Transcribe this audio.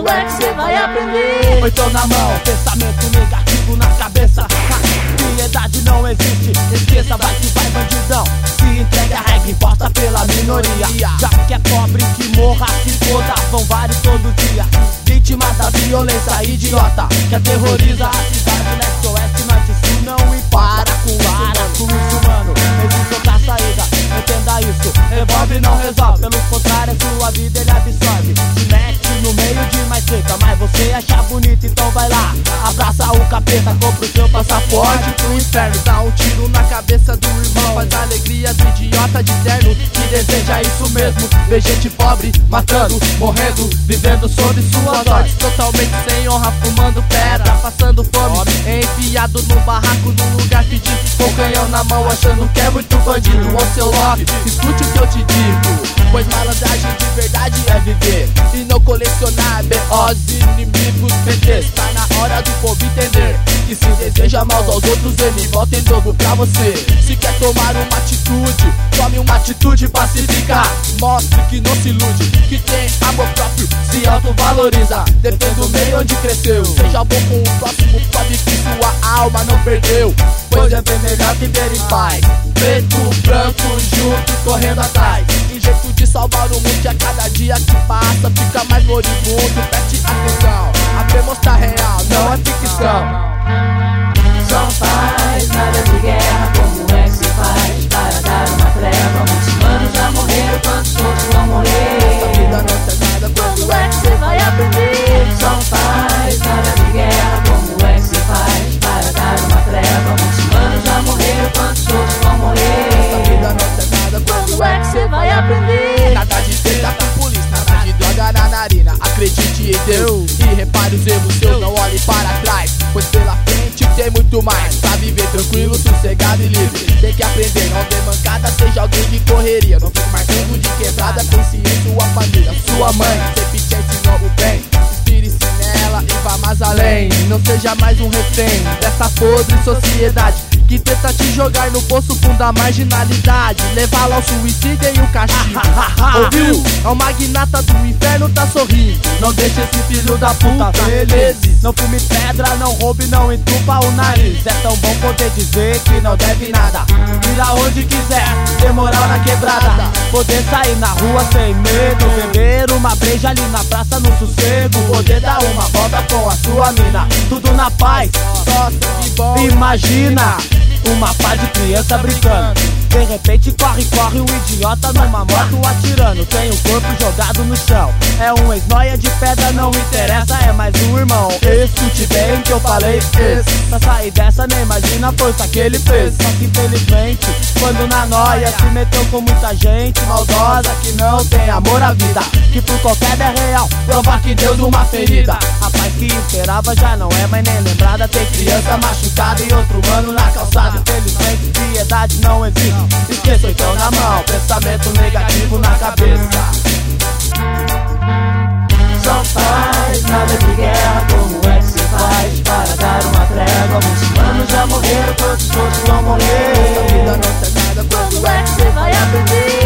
Quando é que você vai aprender? Oitão na mão, pensamento negativo na cabeça. Piedade não existe, esqueça, vai que vai bandidão. Se entrega a regra imposta pela minoria. Já que é pobre que morra, se foda, vão vários todo dia. Vítimas da violência idiota que aterroriza a cidade, leste, oeste, norte, sul, não impara com isso, mano. Existe outra saída, entenda isso. Revólver não resolve, pelo contrário, a sua vida ele absorve. Se mete no meio de mais treta, mas você acha bonito, então vai lá. Abraça o capeta, compra o seu passaporte pro inferno. Dá um tiro na cabeça do irmão, faz a alegria do idiota de terno que deseja isso mesmo. Ver gente pobre, matando, morrendo, vivendo sob suas ordens. Totalmente sem honra, fumando pedra, passando fome, enfiado no barraco, num lugar pedido, com canhão na mão, achando que é muito bandido. Ô seu love, escute o que eu te digo, pois malandragem de verdade é viver e não colecionar B.O.s, inimigos, PTs. Tá na hora do povo entender que se deseja mal aos outros, ele volta em dobro pra você. Se quer tomar uma atitude, tome uma atitude pacífica. Mostre que não se ilude, que tem amor próprio, se autovaloriza. Depende do meio onde cresceu. Seja bom com o próximo, pode que sua alma não perdeu. Pois é bem melhor viver em paz, preto, branco, juntos, correndo atrás. Um jeito de salvar o mundo que a cada dia que passa fica mais moribundo. Preste atenção, a fé mostra real, não é ficção. Só faz nada de guerra, como é que se faz para dar uma treva? Muitos manos já morreram, quantos outros vão morrer? Essa vida não tem nada, quando é que você vai aprender? Só faz nada de guerra, como é que se faz para dar uma treva? Muitos manos já morreram, quantos outros vão morrer? Essa vida não tem nada, quando é que você vai aprender? Nada de treta com polícia, nada de droga na narina. Acredite em Deus e repare os erros seus, não olhe para trás, pois pela frente tem muito mais pra viver tranquilo, sossegado e livre. Tem que aprender, não dê mancada, seja alguém de correria. Não fique marcando de quebrada, pense em sua família. Sua mãe sempre te ensinou o bem, inspire-se nela e vá mais além. Não seja mais um refém dessa podre sociedade que tenta te jogar no poço fundo da marginalidade, levá-la ao suicídio e o castigo. Ouviu? É o magnata do inferno, tá sorrindo. Não deixe esse filho da puta feliz. Não fume pedra, não roube, não entupa o nariz. É tão bom poder dizer que não deve nada, ir aonde quiser, ter moral na quebrada, poder sair na rua sem medo, beber uma breja ali na praça no sossego, poder dar uma volta com a sua mina, tudo na paz. Nossa, que bom. Imagina uma paz de criança brincando, de repente corre o idiota numa moto atirando. Tem o corpo jogado no chão, é um ex-nóia de pedra, não interessa, é mais um irmão. Escute bem que eu falei esse, pra sair dessa nem imagina a força que ele fez. Só que infelizmente, quando na nóia se meteu com muita gente maldosa que não tem amor à vida, que por qualquer é real, prova que deu de uma ferida. A paz que esperava já não é mais nem lembrada, tem criança machucada e outro mano na calçada. Infelizmente piedade não existe, esqueça então na mão, pensamento negativo na cabeça. Só faz nada de guerra, como é que se faz para dar uma treva? Muitos manos já morreram, quantos outros vão morrer? Essa vida não tem nada, quando é que você vai aprender?